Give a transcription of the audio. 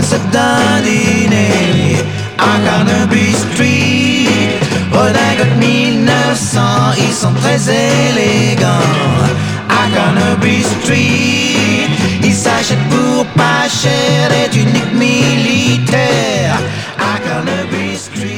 passe d'un dîner à Carnaby Street. Redingote 1900, ils sont très élégants à Carnaby Street. Ils s'achètent pour pas cher des tuniques militaires à Carnaby Street.